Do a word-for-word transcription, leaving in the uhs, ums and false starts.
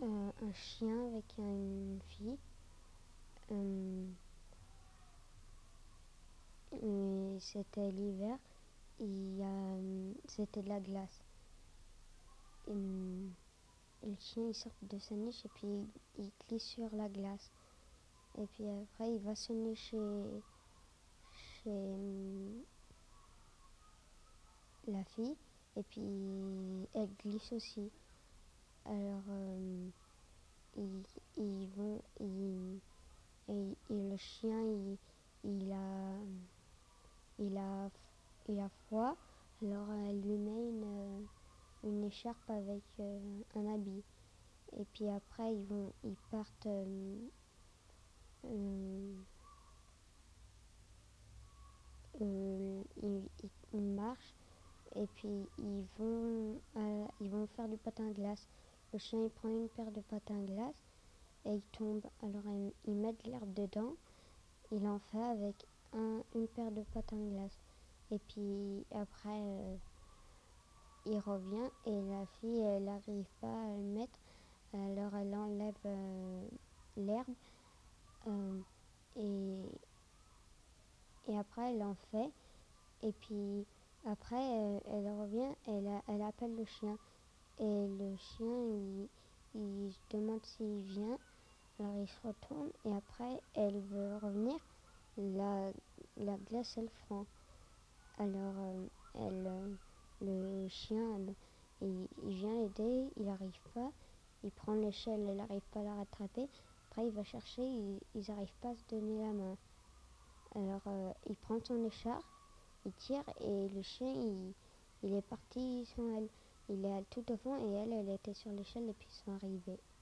euh, un chien avec une fille. Euh, et c'était l'hiver. Il y a, c'était de la glace. Et, et le chien il sort de sa niche et puis il, il glisse sur la glace. Et puis après il va sonner chez, chez la fille. Et puis elle glisse aussi. Alors euh, ils, ils vont. Ils, et, et le chien il, il a il a il a froid. Alors elle lui met une, une écharpe avec euh, un habit. Et puis après ils vont ils partent euh, euh, euh, ils, ils, ils marchent et puis ils vont euh, ils vont faire du patin à glace. Le chien il prend une paire de patins à glace et il tombe. Alors ils, ils mettent de l'herbe dedans. Il en fait avec un, une paire de patins à glace. Et puis après euh, il revient et la fille elle n'arrive pas à le mettre. Alors elle enlève euh, l'herbe euh, et, et après elle en fait. Et puis après euh, elle revient, elle, a- elle appelle le chien. Et le chien il, il se demande s'il vient. Alors il se retourne et après elle veut revenir. La, la glace elle fend. Alors euh, elle, euh, le chien elle- il, il vient l'aider, il n'arrive pas. Il prend l'échelle, elle n'arrive pas à la rattraper. Après il va chercher, ils n'arrivent pas à se donner la main. Alors euh, il prend son écharpe, il tire et le chien il, il est parti sans elle. Il est tout devant et elle, elle était sur l'échelle et puis ils sont arrivés.